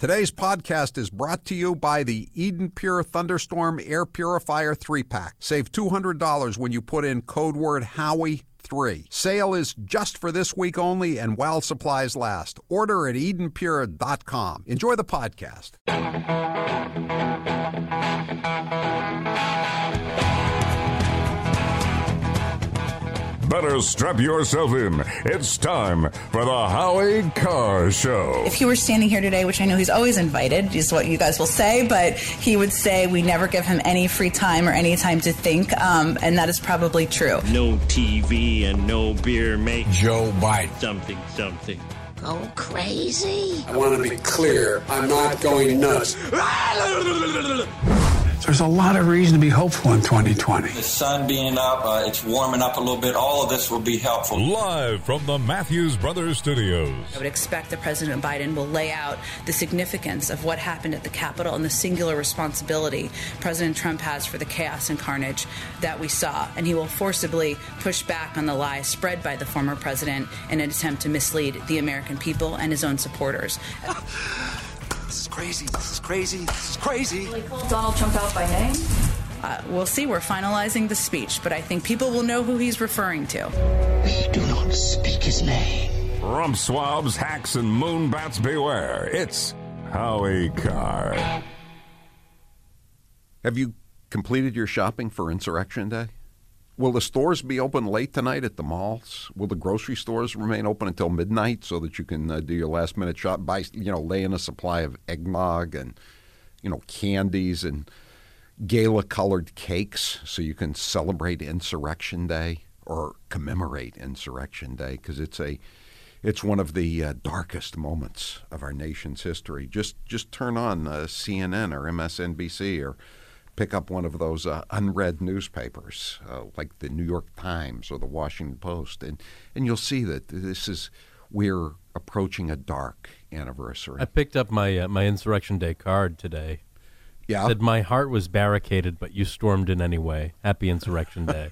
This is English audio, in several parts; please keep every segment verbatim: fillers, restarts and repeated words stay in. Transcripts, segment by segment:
Today's podcast is brought to you by the Eden Pure Thunderstorm Air Purifier three pack. Save two hundred dollars when you put in code word Howie three. Sale is just for this week only and while supplies last. Order at eden pure dot com. Enjoy the podcast. Better strap yourself in. It's time for the Howie Carr Show. If he were standing here today, which I know he's always invited, is what you guys will say, but he would say we never give him any free time or any time to think, um, and that is probably true. No T V and no beer make Joe Biden something, something. Go crazy? I want to be clear. I'm not going nuts. There's a lot of reason to be hopeful in twenty twenty. The sun being up, uh, it's warming up a little bit. All of this will be helpful. Live from the Matthews Brothers Studios. I would expect that President Biden will lay out the significance of what happened at the Capitol and the singular responsibility President Trump has for the chaos and carnage that we saw. And he will forcibly push back on the lies spread by the former president in an attempt to mislead the American people and his own supporters. This is crazy. This is crazy. This is crazy. Will he call Donald Trump out by name? Uh, we'll see. We're finalizing the speech, but I think people will know who he's referring to. We do not speak his name. Rump swabs, hacks, and moonbats beware. It's Howie Carr. Have you completed your shopping for Insurrection Day? Will the stores be open late tonight at the malls? Will the grocery stores remain open until midnight so that you can uh, do your last-minute shop, buy, you know, lay in a supply of eggnog and, you know, candies and gala-colored cakes so you can celebrate Insurrection Day or commemorate Insurrection Day because it's a, it's one of the uh, darkest moments of our nation's history. Just, just turn on uh, C N N or M S N B C or pick up one of those uh, unread newspapers uh, like the New York Times or the Washington Post, and, and you'll see that this is, we're approaching a dark anniversary. I picked up my uh, my Insurrection Day card today. Yeah. It said, my heart was barricaded, but you stormed in anyway. Happy Insurrection Day.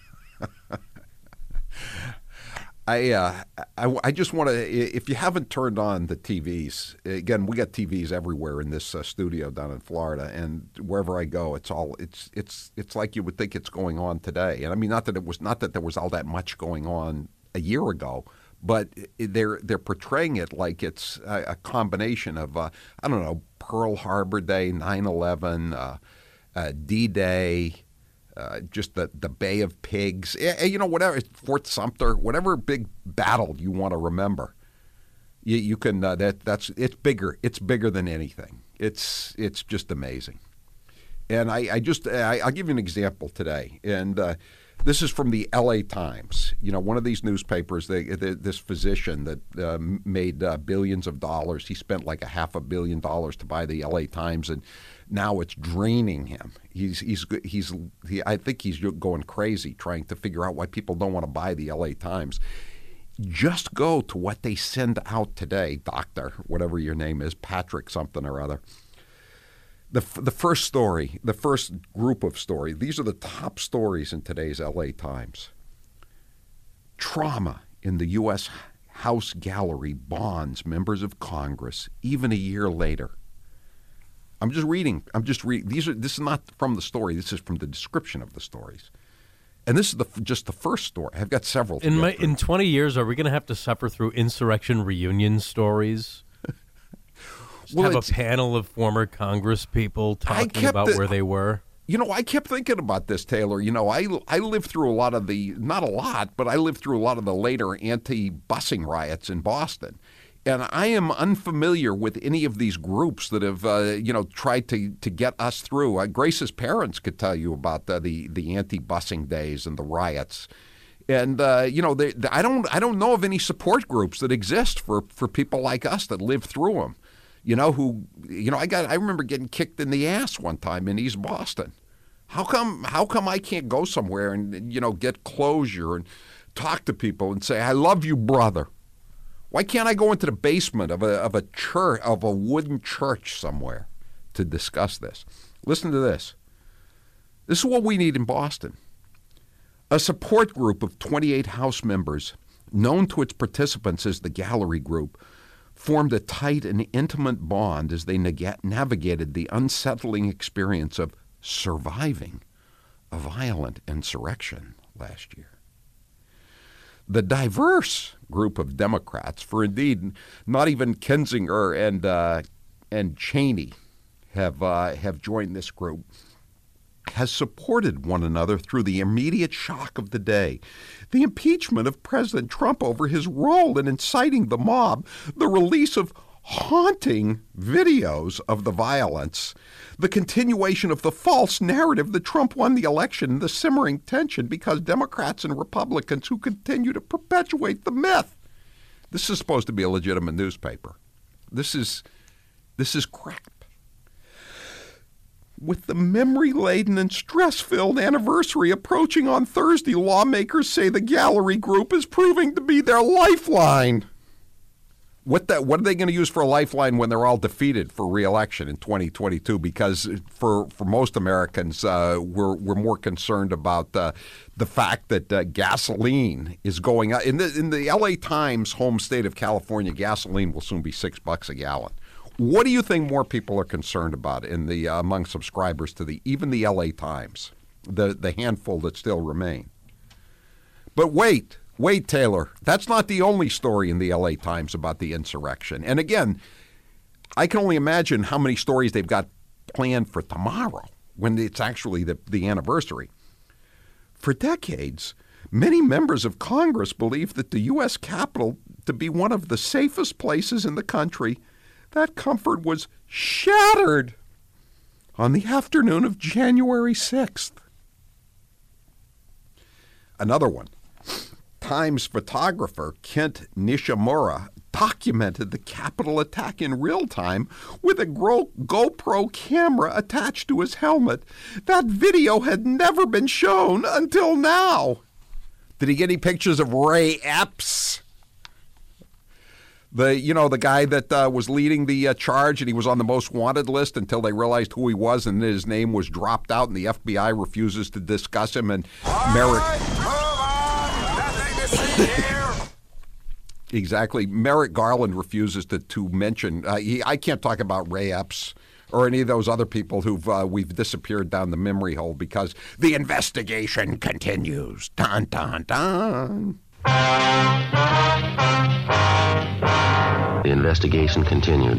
I, uh, I I just want to, if you haven't turned on the T Vs, again, we got T Vs everywhere in this uh, studio down in Florida, and wherever I go, it's all it's it's it's like you would think it's going on today. And I mean, not that it was not that there was all that much going on a year ago, but they're they're portraying it like it's a, a combination of uh, I don't know, Pearl Harbor Day, nine eleven, uh, uh, D-Day. Uh, just the, the Bay of Pigs, you know, whatever, Fort Sumter, whatever big battle you want to remember, you, you can. Uh, that that's it's bigger. It's bigger than anything. It's it's just amazing. And I, I just I, I'll give you an example today, and uh, this is from the L A Times. You know, one of these newspapers. They, they, this physician that uh, made uh, billions of dollars. He spent like a half a billion dollars to buy the L A Times, and now it's draining him. He's he's he's he, I think he's going crazy trying to figure out why people don't want to buy the L A Times. Just go to what they send out today, Doctor, whatever your name is, Patrick something or other. The the first story, the first group of stories. These are the top stories in today's L A Times. Trauma in the U S House gallery bonds members of Congress even a year later. I'm just reading. I'm just reading. These are. This is not from the story. This is from the description of the stories, and this is the just the first story. I've got several. To in get my through. in twenty years, are we going to have to suffer through insurrection reunion stories? Just well, have a panel of former Congress people talking about the, where they were. You know, I kept thinking about this, Taylor. You know, I I lived through a lot of the not a lot, but I lived through a lot of the later anti-busing riots in Boston. And I am unfamiliar with any of these groups that have, uh, you know, tried to, to get us through. Uh, Grace's parents could tell you about the the, the anti-busing days and the riots, and uh, you know, they, they, I don't I don't know of any support groups that exist for, for people like us that lived through them. You know, who you know, I got I remember getting kicked in the ass one time in East Boston. How come how come I can't go somewhere and you know get closure and talk to people and say I love you, brother? Why can't I go into the basement of a of a church of a wooden church somewhere to discuss this? Listen to this. This is what we need in Boston. A support group of twenty-eight House members, known to its participants as the Gallery Group, formed a tight and intimate bond as they neg- navigated the unsettling experience of surviving a violent insurrection last year. The diverse group of Democrats, for indeed not even Kinzinger and uh, and Cheney have uh, have joined this group, has supported one another through the immediate shock of the day, the impeachment of President Trump over his role in inciting the mob, the release of haunting videos of the violence, the continuation of the false narrative that Trump won the election, the simmering tension because Democrats and Republicans who continue to perpetuate the myth. This is supposed to be a legitimate newspaper. This is this is crap. With the memory-laden and stress-filled anniversary approaching on Thursday, lawmakers say the Gallery Group is proving to be their lifeline. What the, what are they going to use for a lifeline when they're all defeated for re-election in twenty twenty-two? Because for, for most Americans, uh, we're we're more concerned about uh, the fact that uh, gasoline is going up. In the in the L A Times home state of California, gasoline will soon be six bucks a gallon. What do you think more people are concerned about in the uh, among subscribers to the even the L A Times, the the handful that still remain? But wait. Wait, Taylor, that's not the only story in the L A Times about the insurrection. And again, I can only imagine how many stories they've got planned for tomorrow when it's actually the, the anniversary. For decades, many members of Congress believe that the U S Capitol to be one of the safest places in the country. That comfort was shattered on the afternoon of January sixth. Another one. Times photographer Kent Nishimura documented the Capitol attack in real time with a GoPro camera attached to his helmet. That video had never been shown until now. Did he get any pictures of Ray Epps? The you know the guy that uh, was leading the uh, charge, and he was on the most wanted list until they realized who he was, and his name was dropped out, and the F B I refuses to discuss him. And Merrick. Exactly. Merrick Garland refuses to, to mention. Uh, he, I can't talk about Ray Epps or any of those other people who've uh, we've disappeared down the memory hole because the investigation continues. Dun, dun, dun. The investigation continued.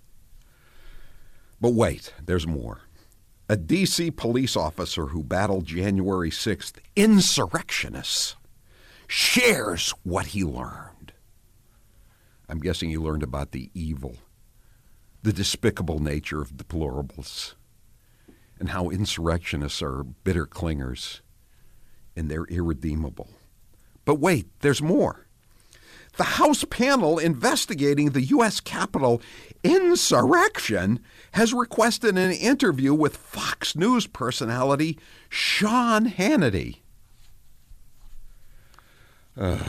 But wait, there's more. A D C police officer who battled January sixth insurrectionists shares what he learned. I'm guessing he learned about the evil, the despicable nature of deplorables, and how insurrectionists are bitter clingers, and they're irredeemable. But wait, there's more. The House panel investigating the U S Capitol insurrection has requested an interview with Fox News personality Sean Hannity. Uh,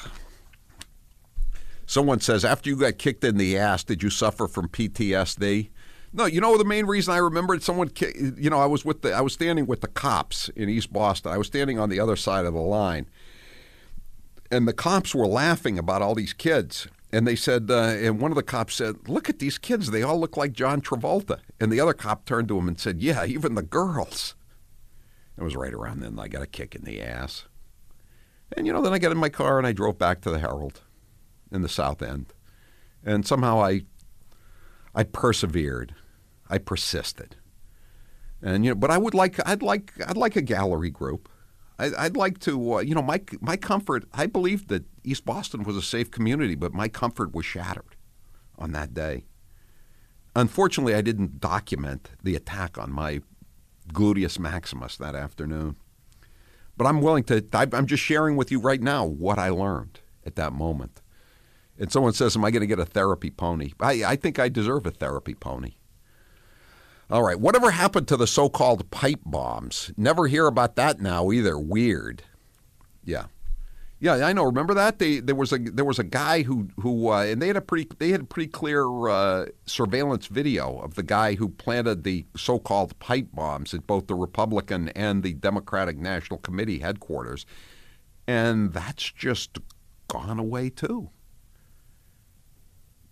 someone says, after you got kicked in the ass, did you suffer from P T S D? No, you know the main reason I remembered someone, you know, I was with the, I was standing with the cops in East Boston. I was standing on the other side of the line, and the cops were laughing about all these kids. And they said, uh, and one of the cops said, "Look at these kids. They all look like John Travolta." And the other cop turned to him and said, "Yeah, even the girls." It was right around then I got a kick in the ass. And, you know, then I got in my car and I drove back to the Herald in the South End. And somehow I I persevered. I persisted. And, you know, but I would like, I'd like, I'd like a gallery group. I, I'd like to, uh, you know, my my comfort, I believed that East Boston was a safe community, but my comfort was shattered on that day. Unfortunately, I didn't document the attack on my gluteus maximus that afternoon. But I'm willing to, I'm just sharing with you right now what I learned at that moment. And someone says, am I going to get a therapy pony? I, I think I deserve a therapy pony. All right, whatever happened to the so-called pipe bombs? Never hear about that now either. Weird. Yeah. Yeah, I know. Remember that? They, there was a there was a guy who who uh, and they had a pretty they had a pretty clear uh, surveillance video of the guy who planted the so-called pipe bombs at both the Republican and the Democratic National Committee headquarters, and that's just gone away too.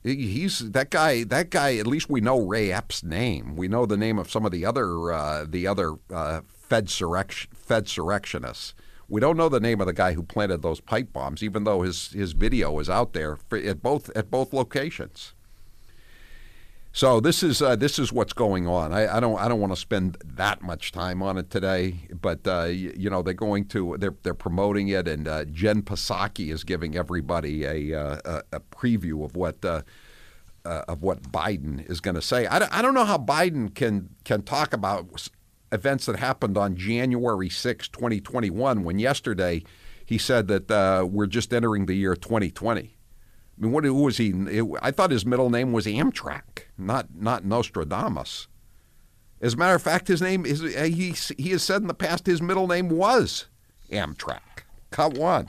He's that guy. That guy. At least we know Ray Epps' name. We know the name of some of the other uh, the other uh, Fed Fedsurrectionists. We don't know the name of the guy who planted those pipe bombs, even though his his video is out there for, at both at both locations. So this is uh, this is what's going on. I, I don't I don't want to spend that much time on it today, but uh, you, you know they're going to they're they're promoting it, and uh, Jen Psaki is giving everybody a uh, a, a preview of what uh, uh, of what Biden is going to say. I don't, I don't know how Biden can can talk about events that happened on January sixth, twenty twenty-one, when yesterday he said that uh, we're just entering the year twenty twenty. I mean, what who was he? I thought his middle name was Amtrak, not not Nostradamus. As a matter of fact, his name is he. He has said in the past his middle name was Amtrak. Cut one.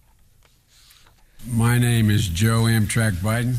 My name is Joe Amtrak Biden.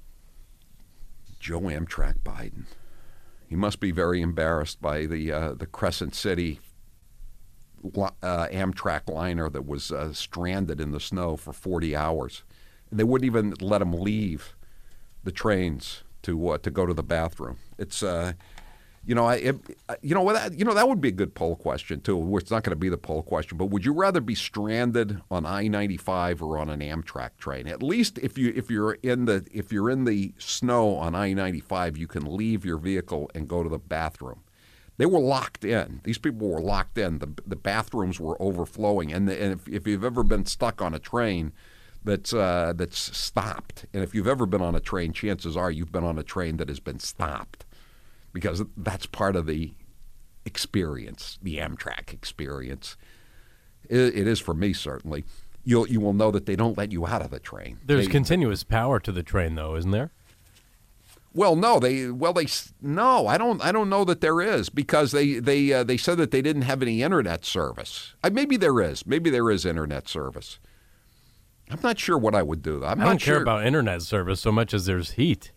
Joe Amtrak Biden. He must be very embarrassed by the uh, the Crescent City uh, Amtrak liner that was uh, stranded in the snow for forty hours. They wouldn't even let him leave the trains to uh, to go to the bathroom. It's, uh, you know, I, it, you know what, that, you know that would be a good poll question too. It's not going to be the poll question, but would you rather be stranded on I ninety-five or on an Amtrak train? At least if you if you're in the if you're in the snow on I ninety-five, you can leave your vehicle and go to the bathroom. They were locked in. These people were locked in. The the bathrooms were overflowing, and, the, and if, if you've ever been stuck on a train that's uh, that's stopped. And if you've ever been on a train, chances are you've been on a train that has been stopped, because that's part of the experience, the Amtrak experience. It, it is for me, certainly. You'll you will know that they don't let you out of the train. There's they, continuous power to the train, though, isn't there? Well, no, they well they no, I don't I don't know that there is, because they they uh, they said that they didn't have any internet service. Uh, maybe there is. Maybe there is internet service. I'm not sure what I would do, though. I'm I don't not care sure about internet service so much as there's heat.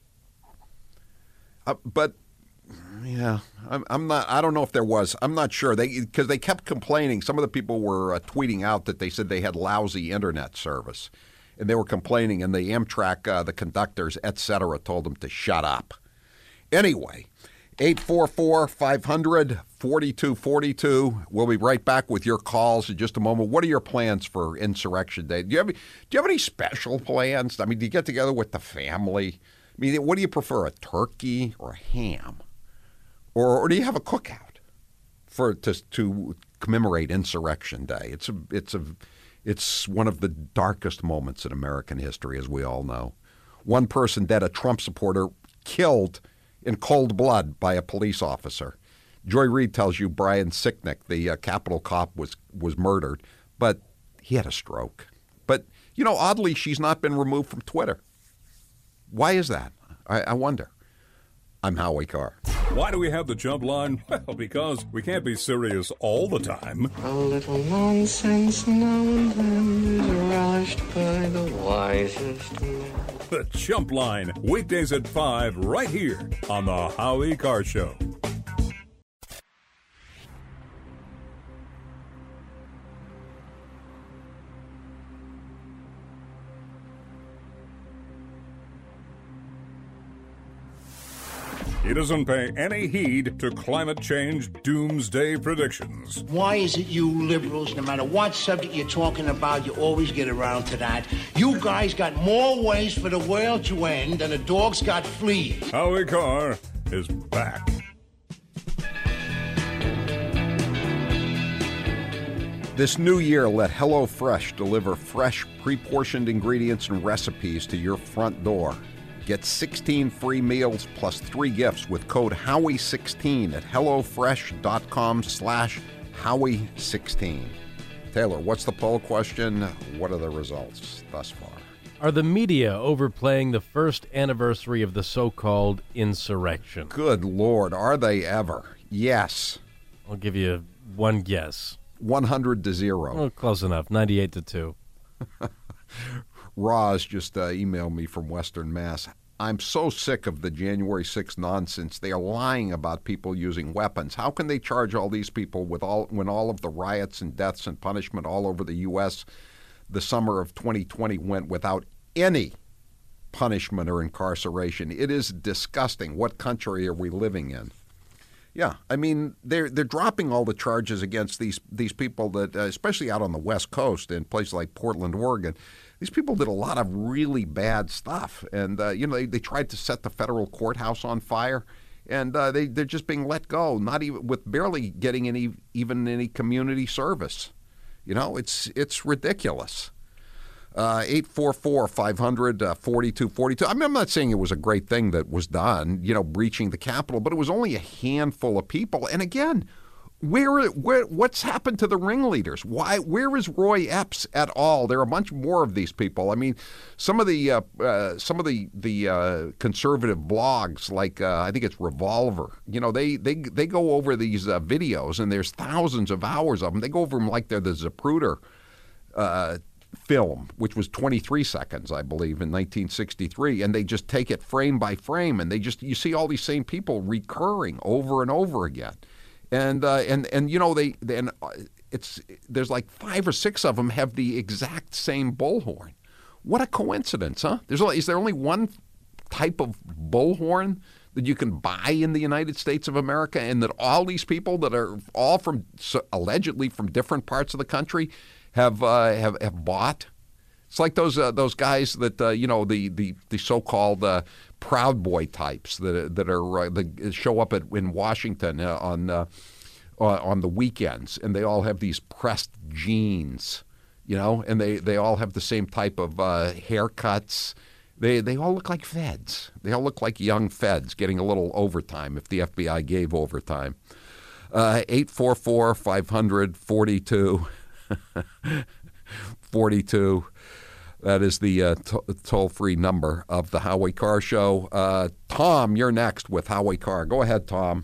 Uh, but yeah, I'm, I'm not. I don't know if there was. I'm not sure. They because they kept complaining. Some of the people were uh, tweeting out that they said they had lousy internet service, and they were complaining. And the Amtrak, uh, the conductors, et cetera, told them to shut up. Anyway, eight four four, five hundred, forty-two forty-two. We'll be right back with your calls in just a moment. What are your plans for Insurrection Day? Do you have, do you have any special plans? I mean, do you get together with the family? I mean, what do you prefer, a turkey or a ham? Or, or do you have a cookout for to, to commemorate Insurrection Day? It's a, it's a, it's one of the darkest moments in American history, as we all know. One person dead, a Trump supporter, killed in cold blood by a police officer. Joy Reid tells you Brian Sicknick, the uh, Capitol cop, was was murdered, but he had a stroke. But, you know, oddly, she's not been removed from Twitter. Why is that? I, I wonder. I'm Howie Carr. Why do we have the jump line? Well, because we can't be serious all the time. A little nonsense now and then is relished by the wisest men. The Jump Line, weekdays at five, right here on the Howie Carr Show. He doesn't pay any heed to climate change doomsday predictions. Why is it you liberals, no matter what subject you're talking about, you always get around to that? You guys got more ways for the world to end than the dog's got fleas. Howie Carr is back. This new year, let HelloFresh deliver fresh, pre-portioned ingredients and recipes to your front door. Get sixteen free meals plus three gifts with code Howie sixteen at HelloFresh.com slash Howie sixteen. Taylor, what's the poll question? What are the results thus far? Are the media overplaying the first anniversary of the so-called insurrection? Good Lord, are they ever? Yes. I'll give you one guess. one hundred to zero. Well, close enough, ninety-eight to two. Roz just uh, emailed me from Western Mass. I'm so sick of the January sixth nonsense. They are lying about people using weapons. How can they charge all these people with all when all of the riots and deaths and punishment all over the U S the summer of twenty twenty went without any punishment or incarceration. It is disgusting. What country are we living in? Yeah, I mean, they're they're dropping all the charges against these these people that, uh, especially out on the West Coast in places like Portland, Oregon. These people did a lot of really bad stuff, and uh, you know they, they tried to set the federal courthouse on fire, and uh, they they're just being let go, not even with barely getting any even any community service. You know, it's it's ridiculous. Uh, eight four four, five hundred, forty-two forty-two. I mean, I'm not saying it was a great thing that was done, you know, breaching the Capitol, but it was only a handful of people. And again, where, where what's happened to the ringleaders? Why? Where is Roy Epps at all? There are a bunch more of these people. I mean, some of the uh, uh, some of the the uh, conservative blogs, like uh, I think it's Revolver. You know, they they they go over these uh, videos, and there's thousands of hours of them. They go over them like they're the Zapruder Uh, film, which was twenty-three seconds, I believe, in nineteen sixty-three, and they just take it frame by frame, and they just you see all these same people recurring over and over again, and uh, and and you know they then it's there's like five or six of them have the exact same bullhorn. What a coincidence, huh? There's is there only one type of bullhorn that you can buy in the United States of America, and that all these people that are all from allegedly from different parts of the country have uh, have have bought? It's like those uh, those guys that uh, you know the the the so-called uh, Proud Boy types that that are uh, that show up at in Washington uh, on uh, on the weekends, and they all have these pressed jeans, you know, and they, they all have the same type of uh, haircuts. They they all look like feds. They all look like young feds getting a little overtime if the F B I gave overtime. Uh, eight four four, five hundred, forty-two forty-two. That is the uh, t- toll-free number of the Howie Carr Show. Uh, Tom, you're next with Howie Carr. Go ahead, Tom.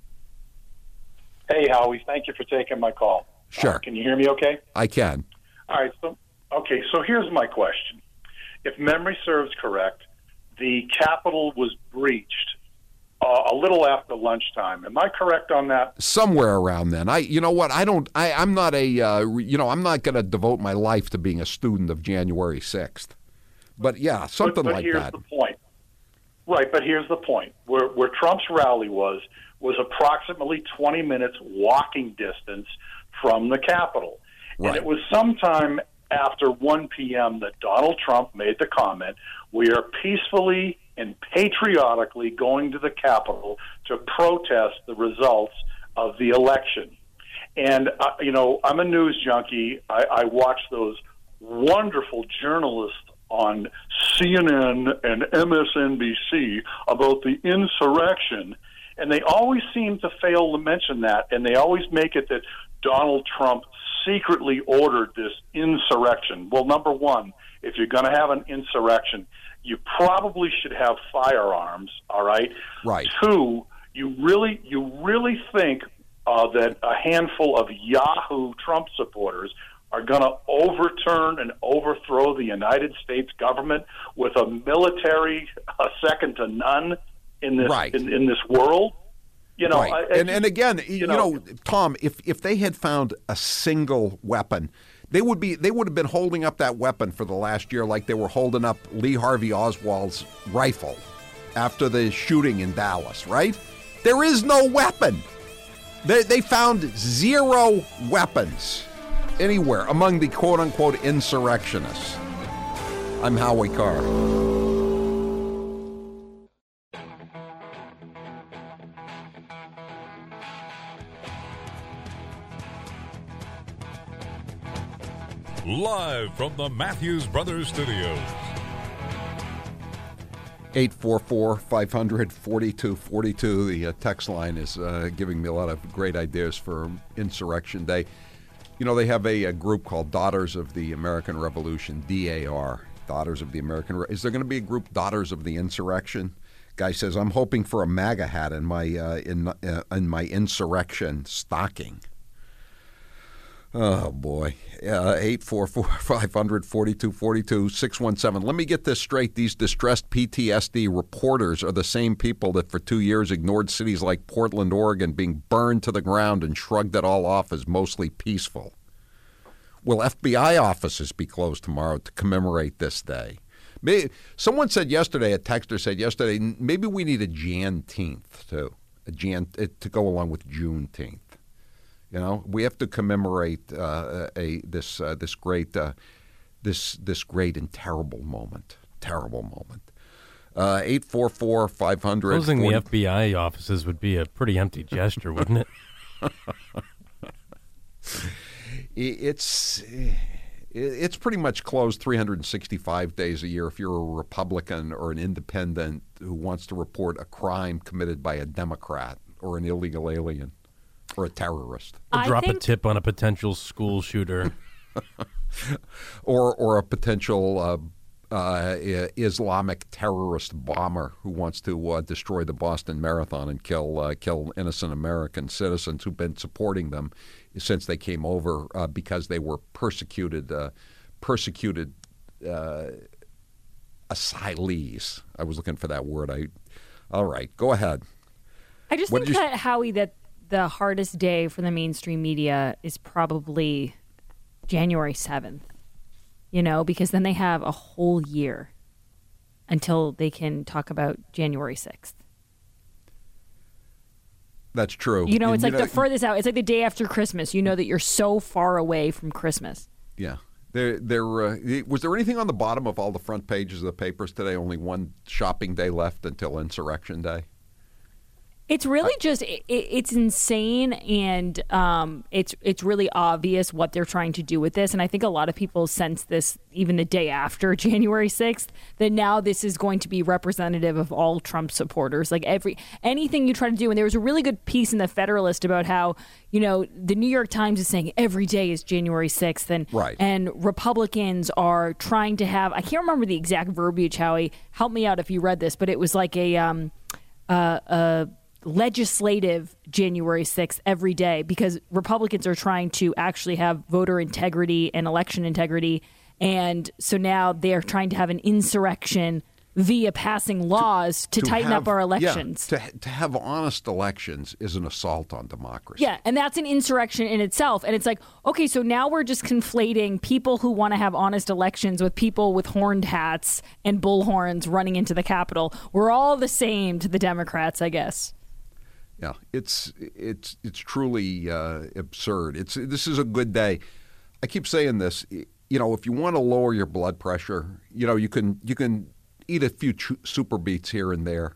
Hey, Howie. Thank you for taking my call. Sure. Uh, can you hear me okay? I can. All right. So, okay, so here's my question. If memory serves correct, the Capitol was breached uh, a little after lunchtime. Am I correct on that? Somewhere around then. I, you know what? I don't. I, I'm not a. Uh, you know, I'm not going to devote my life to being a student of January sixth. But yeah, something but, but like here's that. The point. Right, but here's the point. Where where Trump's rally was was approximately twenty minutes walking distance from the Capitol, right. And it was sometime after one p.m. that Donald Trump made the comment, "We are peacefully and patriotically going to the Capitol to protest the results of the election." And, uh, you know, I'm a news junkie. I, I watch those wonderful journalists on C N N and M S N B C about the insurrection, and they always seem to fail to mention that, and they always make it that Donald Trump secretly ordered this insurrection. Well, number one, if you're going to have an insurrection, you probably should have firearms, all right? Right. Two, you really you really think uh, that a handful of Yahoo Trump supporters are going to overturn and overthrow the United States government with a military uh, second to none in this right. in, in this world? You know, right. I, I, and and again, you, you know, know, Tom, if if they had found a single weapon, they would be they would have been holding up that weapon for the last year like they were holding up Lee Harvey Oswald's rifle after the shooting in Dallas, right? There is no weapon. They they found zero weapons anywhere among the quote-unquote insurrectionists. I'm Howie Carr. Live from the Matthews Brothers Studios. eight four four, five hundred, forty-two forty-two. The uh, text line is uh, giving me a lot of great ideas for Insurrection Day. You know, they have a, a group called Daughters of the American Revolution, D A R, Daughters of the American Re- Is there going to be a group, Daughters of the Insurrection? Guy says, I'm hoping for a MAGA hat in my, uh, in, uh, in my insurrection stocking. Oh, boy. Uh, eight four four, five hundred, forty-two forty-two, six one seven. Let me get this straight. These distressed P T S D reporters are the same people that for two years ignored cities like Portland, Oregon being burned to the ground and shrugged it all off as mostly peaceful. Will F B I offices be closed tomorrow to commemorate this day? Maybe, someone said yesterday, a texter said yesterday, maybe we need a Jan-teenth too, a Jan to go along with Juneteenth. You know, we have to commemorate uh, a this uh, this great uh, this this great and terrible moment, terrible moment. Uh, eight four four five hundred. Closing the F B I offices would be a pretty empty gesture, wouldn't it? It's it's pretty much closed three hundred sixty-five days a year if you're a Republican or an independent who wants to report a crime committed by a Democrat or an illegal alien or a terrorist. Or I drop think... a tip on a potential school shooter. or or a potential uh, uh, Islamic terrorist bomber who wants to uh, destroy the Boston Marathon and kill uh, kill innocent American citizens who've been supporting them since they came over uh, because they were persecuted uh, persecuted uh, asylees. I was looking for that word. I all right, go ahead. I just What think did you- that Howie, that the hardest day for the mainstream media is probably January seventh. You know, because then they have a whole year until they can talk about January sixth. That's true. You know, And it's you like know- the furthest out. It's like the day after Christmas. You know that you're so far away from Christmas. Yeah. There, there. Uh, was there anything on the bottom of all the front pages of the papers today? Only one shopping day left until Insurrection Day. It's really just it, it's insane, and um, it's it's really obvious what they're trying to do with this. And I think a lot of people sense this even the day after January sixth, that now this is going to be representative of all Trump supporters. Like every anything you try to do. And there was a really good piece in the Federalist about how, you know, the New York Times is saying every day is January sixth, and Right. and Republicans are trying to have, I can't remember the exact verbiage, Howie, help me out if you read this, but it was like a um uh a legislative January sixth every day, because Republicans are trying to actually have voter integrity and election integrity. And so now they're trying to have an insurrection via passing laws to, to tighten have- up our elections. Yeah, to, to have honest elections is an assault on democracy. Yeah, and that's an insurrection in itself. And it's like, okay, so now we're just conflating people who want to have honest elections with people with horned hats and bullhorns running into the Capitol. We're all the same to the Democrats, I guess. Yeah, it's it's it's truly uh, absurd. It's this is a good day. I keep saying this. You know, if you want to lower your blood pressure, you know, you can you can eat a few tr- super beets here and there,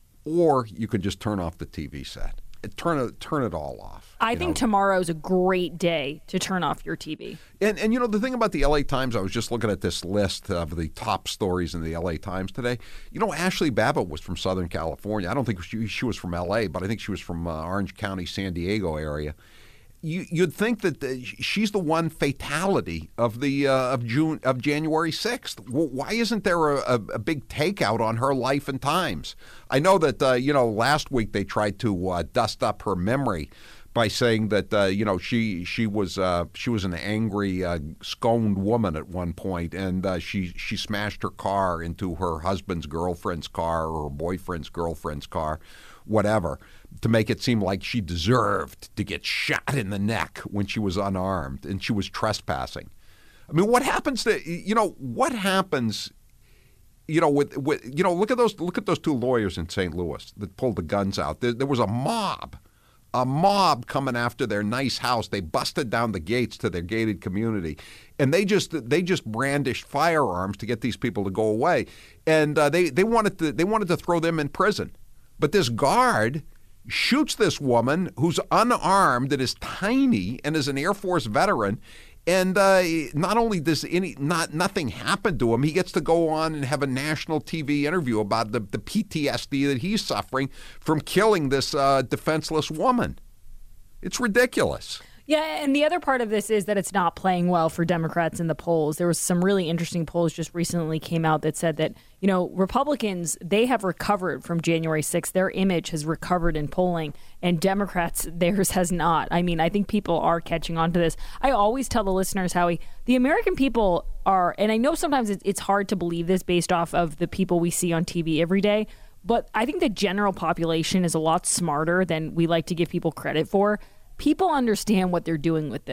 or you can just turn off the T V set. Turn it turn it all off. I you think know? tomorrow's a great day to turn off your T V. And and you know the thing about the L A Times, I was just looking at this list of the top stories in the L A Times today. You know, Ashley Babbitt was from Southern California. I don't think she, she was from L A, but I think she was from uh, Orange County, San Diego area. You, you'd think that the, she's the one fatality of the uh, of June of January sixth. Well, why isn't there a, a, a big takeout on her life and times? I know that uh, you know last week they tried to uh, dust up her memory by saying that uh, you know she she was uh, she was an angry, uh, sconed woman at one point, and uh, she she smashed her car into her husband's girlfriend's car or her boyfriend's girlfriend's car, whatever, to make it seem like she deserved to get shot in the neck when she was unarmed and she was trespassing. I mean, what happens to you know what happens? You know, with, with you know, look at those look at those two lawyers in Saint Louis that pulled the guns out. There, there was a mob. A mob coming after their nice house. They busted down the gates to their gated community, and they just they just brandished firearms to get these people to go away. And uh, they they wanted to they wanted to throw them in prison, but this guard shoots this woman who's unarmed and is tiny and is an Air Force veteran. And uh, not only does any not nothing happen to him, he gets to go on and have a national T V interview about the, the P T S D that he's suffering from killing this uh, defenseless woman. It's ridiculous. Yeah, and the other part of this is that it's not playing well for Democrats in the polls. There was some really interesting polls just recently came out that said that, you know, Republicans, they have recovered from January sixth. Their image has recovered in polling, and Democrats, theirs has not. I mean, I think people are catching on to this. I always tell the listeners, Howie, the American people are, and I know sometimes it's hard to believe this based off of the people we see on T V every day, but I think the general population is a lot smarter than we like to give people credit for. People understand what they're doing with this.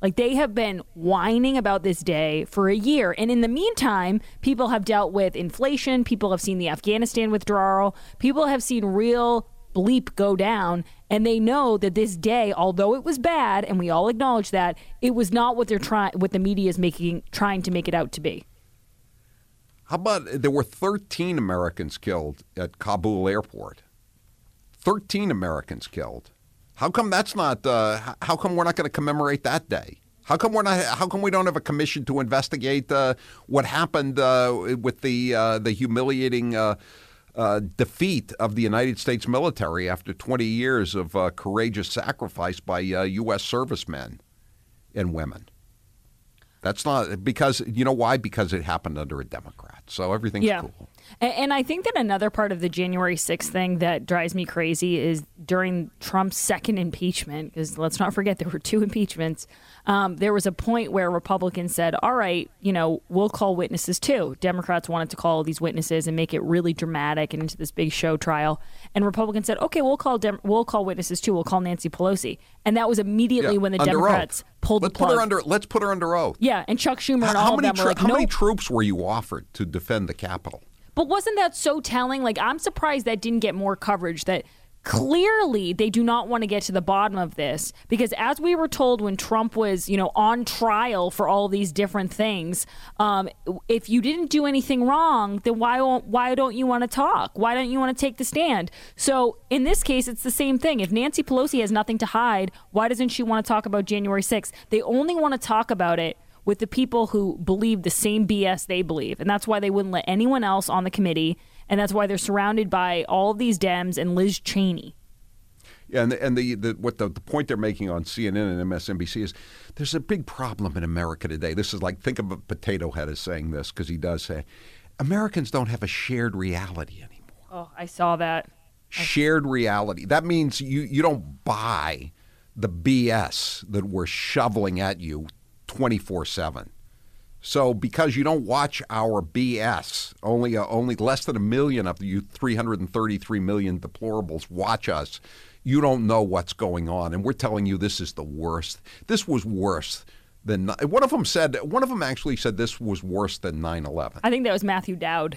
Like, they have been whining about this day for a year. And in the meantime, people have dealt with inflation. People have seen the Afghanistan withdrawal. People have seen real bleep go down. And they know that this day, although it was bad, and we all acknowledge that, it was not what they're trying, what the media is making, trying to make it out to be. How about there were thirteen Americans killed at Kabul airport? thirteen Americans killed. How come that's not? Uh, how come we're not going to commemorate that day? How come we're not? How come we don't have a commission to investigate uh, what happened uh, with the uh, the humiliating uh, uh, defeat of the United States military after twenty years of uh, courageous sacrifice by uh, U S servicemen and women? That's not because you know why? Because it happened under a Democrat, so everything's yeah. cool. And, and I think that another part of the January sixth thing that drives me crazy is during Trump's second impeachment, because let's not forget there were two impeachments. Um, there was a point where Republicans said, all right, you know, we'll call witnesses too. Democrats wanted to call these witnesses and make it really dramatic and into this big show trial. And Republicans said, okay, we'll call Dem- we'll call witnesses too. We'll call Nancy Pelosi. And that was immediately yeah, when the under Democrats oath. pulled let's the plug. Put her under, let's put her under oath. Yeah, and Chuck Schumer and how, all how of many them tro- were like, How nope. many troops were you offered to defend the Capitol? But wasn't that so telling? Like, I'm surprised that didn't get more coverage, that clearly they do not want to get to the bottom of this, because as we were told when Trump was, you know, on trial for all these different things, um, if you didn't do anything wrong, then why won't, why don't you want to talk? Why don't you want to take the stand? So in this case, it's the same thing. If Nancy Pelosi has nothing to hide, why doesn't she want to talk about January sixth? They only want to talk about it with the people who believe the same B S they believe. And that's why they wouldn't let anyone else on the committee. And that's why they're surrounded by all of these Dems and Liz Cheney. Yeah, and the, and the, the what the, the point they're making on C N N and M S N B C is there's a big problem in America today. This is like, think of a Potato Head as saying this, because he does say, Americans don't have a shared reality anymore. Oh, I saw that. Shared reality. That means you, you don't buy the B S that we're shoveling at you twenty-four seven. So because you don't watch our B S, only uh, only less than a million of you three hundred thirty-three million deplorables watch us, you don't know what's going on. And we're telling you this is the worst. This was worse than, one of them said, one of them actually said this was worse than nine eleven. I think that was Matthew Dowd.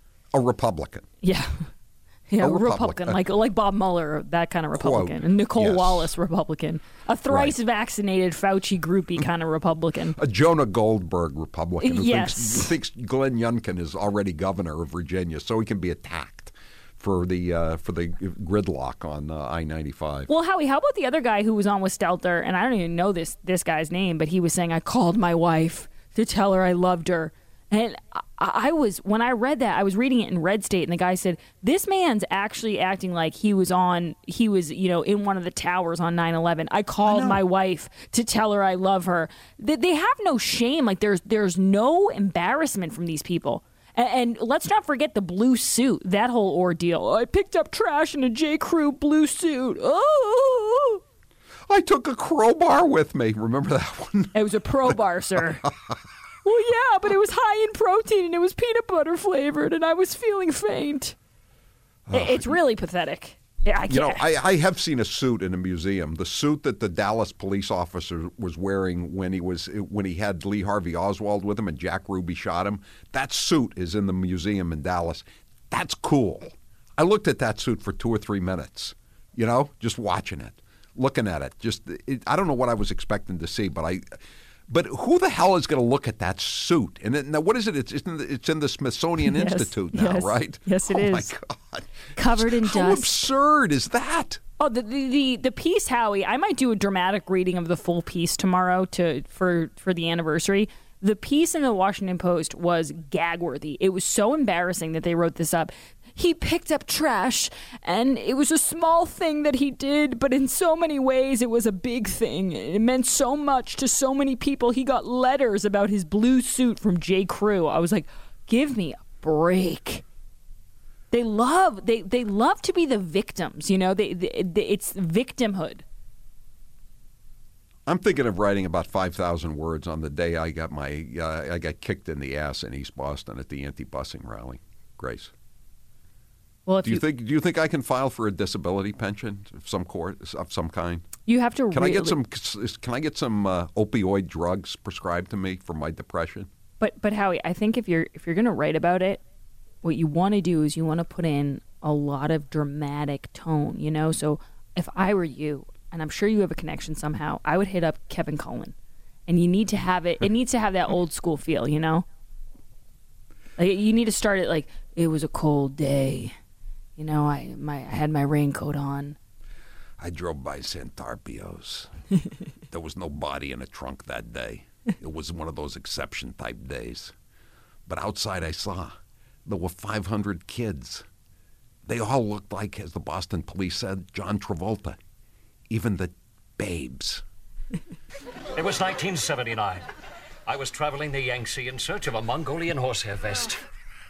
A Republican. Yeah. Yeah, a Republican, Republican. like like Bob Mueller, that kind of Republican. Quote, and Nicole yes. Wallace, Republican. A thrice Right. vaccinated Fauci groupie kind of Republican. A Jonah Goldberg Republican who Yes. thinks, thinks Glenn Youngkin is already governor of Virginia, so he can be attacked for the uh, for the gridlock on uh, I ninety-five. Well, Howie, how about the other guy who was on with Stelter? And I don't even know this this guy's name, but he was saying, I called my wife to tell her I loved her. And I, I was, when I read that, I was reading it in Red State, and the guy said, this man's actually acting like he was on, he was, you know, in one of the towers on nine eleven. I called my wife to tell her I love her. They, they have no shame. Like, there's there's no embarrassment from these people. And, and let's not forget the blue suit, that whole ordeal. I picked up trash in a J. Crew blue suit. Oh! I took a crowbar with me. Remember that one? It was a crowbar, sir. Well, yeah, but it was high in protein and it was peanut butter flavored, and I was feeling faint. Oh, it's really pathetic. I can't. You know, I, I have seen a suit in a museum. The suit that the Dallas police officer was wearing when he was when he had Lee Harvey Oswald with him and Jack Ruby shot him. That suit is in the museum in Dallas. That's cool. I looked at that suit for two or three minutes. You know, just watching it, looking at it. Just it, I don't know what I was expecting to see, but I. But who the hell is going to look at that suit? And it, now, what is it? It's, it's, in, the, it's in the Smithsonian Yes, Institute now, yes. right? Yes, it oh is. my God. Covered in How dust. absurd is that? Oh, the, the the the piece, Howie. I might do a dramatic reading of the full piece tomorrow to for for the anniversary. The piece in the Washington Post was gag-worthy. It was so embarrassing that they wrote this up. He picked up trash, and it was a small thing that he did, but in so many ways it was a big thing. It meant so much to so many people. He got letters about his blue suit from J. Crew. I was like, give me a break. They love they they love to be the victims, you know. They, they, they it's victimhood. I'm thinking of writing about five thousand words on the day I got my uh, I got kicked in the ass in East Boston at the anti-busing rally. Grace. Well, if do you, you think do you think I can file for a disability pension of some court of some kind? You have to. Can really, I get some? Can I get some uh, opioid drugs prescribed to me for my depression? But but Howie, I think if you're if you're going to write about it, what you want to do is you want to put in a lot of dramatic tone. You know, so if I were you, and I'm sure you have a connection somehow, I would hit up Kevin Cullen, and you need to have it. It needs to have that old school feel. You know, like you need to start it like it was a cold day. You know, I my I had my raincoat on. I drove by Santarpio's. There was no body in a trunk that day. It was one of those exception-type days. But outside I saw there were five hundred kids. They all looked like, as the Boston police said, John Travolta. Even the babes. It was nineteen seventy-nine. I was traveling the Yangtze in search of a Mongolian horsehair vest.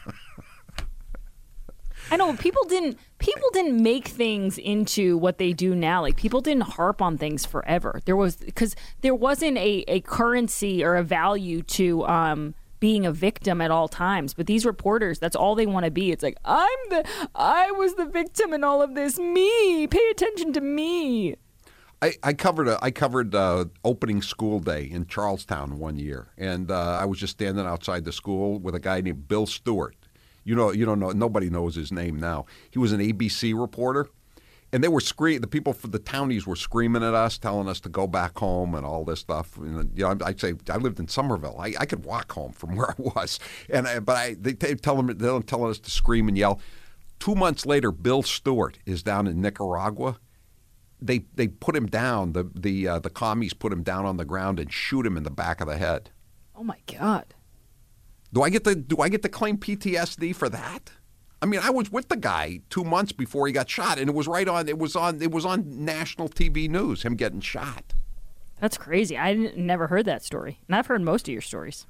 I know people didn't people didn't make things into what they do now. Like people didn't harp on things forever. There was because there wasn't a, a currency or a value to um, being a victim at all times. But these reporters, that's all they want to be. It's like I'm the I was the victim in all of this. Me, pay attention to me. I, I covered a, I covered uh, opening school day in Charlestown one year, and uh, I was just standing outside the school with a guy named Bill Stewart. You know, you don't know. Nobody knows his name now. He was an A B C reporter, and they were screaming. The people for the townies were screaming at us, telling us to go back home and all this stuff. And, you know, I'd say I lived in Somerville. I, I could walk home from where I was, and I, but I they tell them they're telling us to scream and yell. Two months later, Bill Stewart is down in Nicaragua. They they put him down. The the uh, the commies put him down on the ground and shoot him in the back of the head. Oh my God. Do I get to do I get to claim P T S D for that? I mean, I was with the guy two months before he got shot, and it was right on. It was on. It was on national T V news. Him getting shot. That's crazy. I never heard that story, and I've heard most of your stories.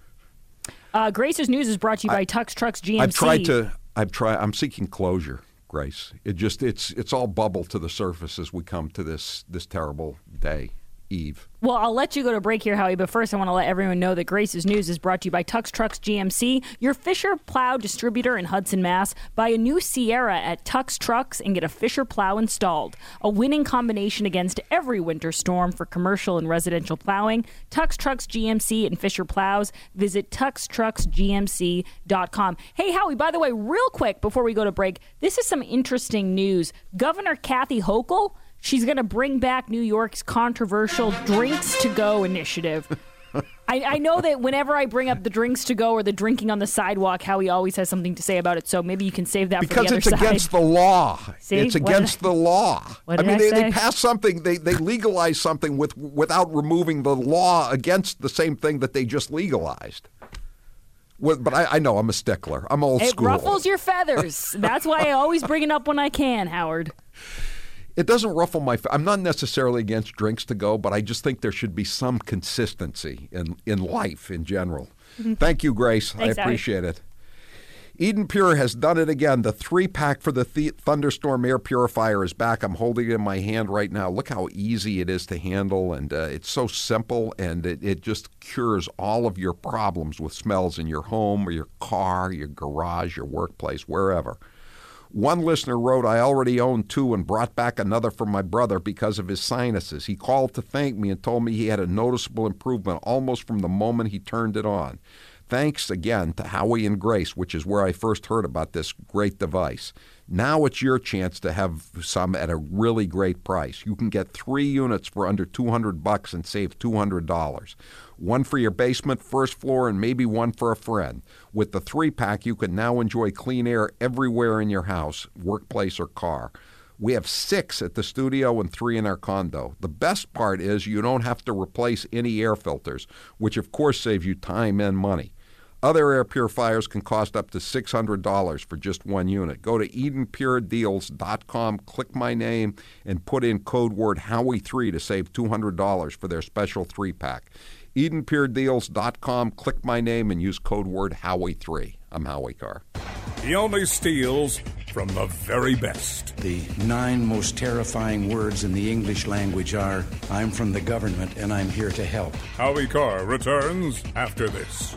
Uh, Grace's News is brought to you by I, Tux Trucks G M C. I've tried to. I've tried. I'm seeking closure, Grace. It just it's it's all bubbled to the surface as we come to this this terrible day. Eve. Well, I'll let you go to break here, Howie, but first I want to let everyone know that Grace's News is brought to you by Tux Trucks G M C, your Fisher Plow distributor in Hudson, Mass. Buy a new Sierra at Tux Trucks and get a Fisher Plow installed. A winning combination against every winter storm for commercial and residential plowing. Tux Trucks G M C and Fisher Plows. Visit tux trucks g m c dot com. Hey, Howie, by the way, real quick before we go to break, this is some interesting news. Governor Kathy Hochul, she's going to bring back New York's controversial Drinks to Go initiative. I, I know that whenever I bring up the Drinks to Go or the drinking on the sidewalk, Howie always has something to say about it. So maybe you can save that because for the other side. Because it's against the law. See? It's against what, the law. What I did mean, I they, say? they pass something, they, they legalize something with without removing the law against the same thing that they just legalized. Well, but I, I know I'm a stickler. I'm old it school. It ruffles your feathers. That's why I always bring it up when I can, Howard. It doesn't ruffle my – I'm not necessarily against Drinks to Go, but I just think there should be some consistency in, in life in general. Mm-hmm. Thank you, Grace. Thanks, I appreciate Abby. it. Eden Pure has done it again. The three-pack for the Th- Thunderstorm air purifier is back. I'm holding it in my hand right now. Look how easy it is to handle, and uh, it's so simple, and it, it just cures all of your problems with smells in your home or your car, your garage, your workplace, wherever. One listener wrote, I already own two and brought back another for my brother because of his sinuses. He called to thank me and told me he had a noticeable improvement almost from the moment he turned it on. Thanks again to Howie and Grace, which is where I first heard about this great device. Now it's your chance to have some at a really great price. You can get three units for under two hundred bucks and save two hundred dollars. One for your basement, first floor, and maybe one for a friend. With the three-pack, you can now enjoy clean air everywhere in your house, workplace, or car. We have six at the studio and three in our condo. The best part is you don't have to replace any air filters, which of course saves you time and money. Other air purifiers can cost up to six hundred dollars for just one unit. Go to eden pure deals dot com, click my name, and put in code word Howie three to save two hundred dollars for their special three-pack. eden pure deals dot com, click my name, and use code word Howie three. I'm Howie Carr. He only steals from the very best. The nine most terrifying words in the English language are, I'm from the government and I'm here to help. Howie Carr returns after this.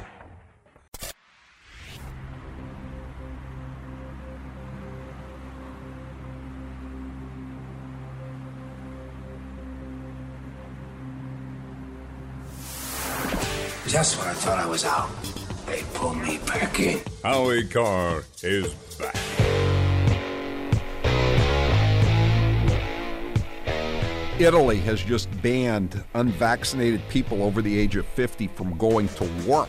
Just when I thought I was out, they pulled me back in. Howie Carr is back. Italy has just banned unvaccinated people over the age of fifty from going to work.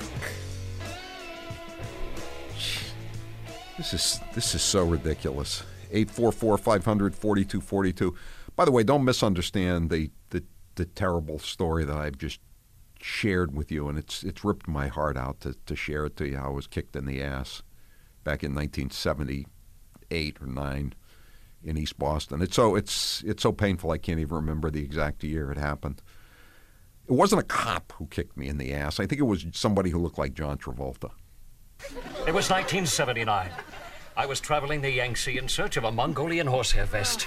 This is this is so ridiculous. eight four four, five hundred, forty-two forty-two. By the way, don't misunderstand the, the, the terrible story that I've just shared with you, and it's it's ripped my heart out to, to share it to you, how I was kicked in the ass back in nineteen seventy-eight or nine in East Boston. It's so it's it's so painful I can't even remember the exact year it happened. It wasn't a cop who kicked me in the ass. I think it was somebody who looked like John Travolta. It was nineteen seventy-nine. I was traveling the Yangtze in search of a Mongolian horsehair vest.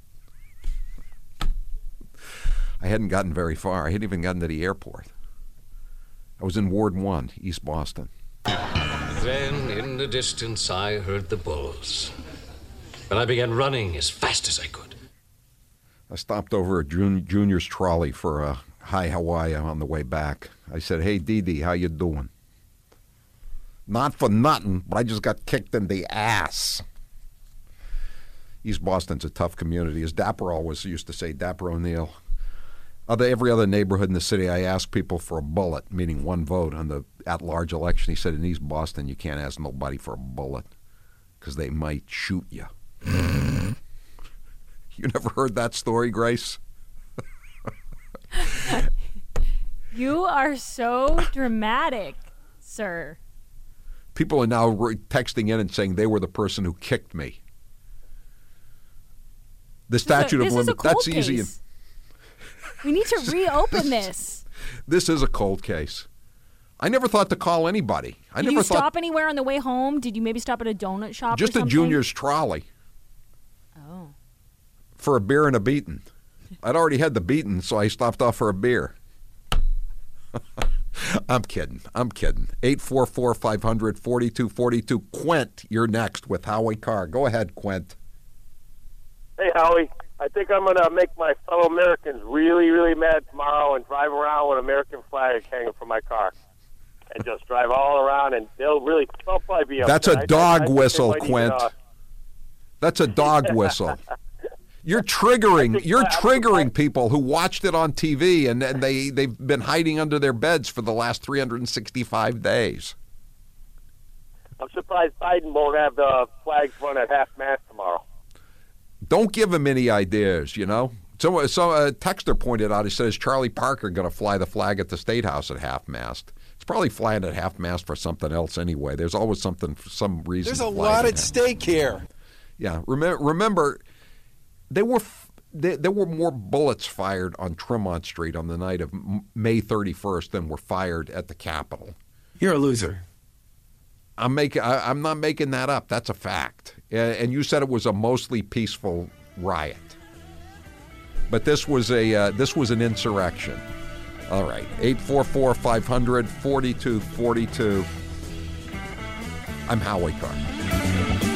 I hadn't gotten very far. I hadn't even gotten to the airport. I was in Ward one, East Boston. Then, in the distance, I heard the bulls. And I began running as fast as I could. I stopped over at Jun- Junior's trolley for a Hi Hawaii on the way back. I said, "Hey, Dee Dee, how you doing?" Not for nothing, but I just got kicked in the ass. East Boston's a tough community. As Dapper always used to say, Dapper O'Neill. Other, every other neighborhood in the city, I ask people for a bullet, meaning one vote on the at-large election. He said, in East Boston, you can't ask nobody for a bullet because they might shoot you. You never heard that story, Grace? You are so dramatic, sir. People are now re- texting in and saying they were the person who kicked me. The statute a, of limits, that's easy. And, we need to reopen this. This is a cold case. I never thought to call anybody. I Did never you thought, stop anywhere on the way home? Did you maybe stop at a donut shop just or something? a Junior's trolley. Oh. For a beer and a beaten. I'd already had the beaten, so I stopped off for a beer. I'm kidding. I'm kidding. eight four four, five hundred, forty-two forty-two. Quint, you're next with Howie Carr. Go ahead, Quint. Hey, Howie. I think I'm going to make my fellow Americans really, really mad tomorrow and drive around with an American flag hanging from my car. And just drive all around, and they'll really they'll probably be upset. That's a dog I, I whistle, even, Quint. uh... That's a dog whistle. You're triggering you're triggering people who watched it on T V and, and they, they've been hiding under their beds for the last three hundred sixty-five days. I'm surprised Biden won't have the flags run at half-mast tomorrow. Don't give him any ideas, you know. So, so a texter pointed out, he said, is Charlie Parker going to fly the flag at the State House at half-mast? It's probably flying at half-mast for something else anyway. There's always something, for some reason. There's a lot at stake here. Yeah, remember, remember there were there, there were more bullets fired on Tremont Street on the night of May thirty-first than were fired at the Capitol. You're a loser. I'm making. I, I'm not making that up. That's a fact. And you said it was a mostly peaceful riot, but this was a uh, this was an insurrection. All right, eight four four, five hundred, forty-two forty-two. I'm Howie Carr.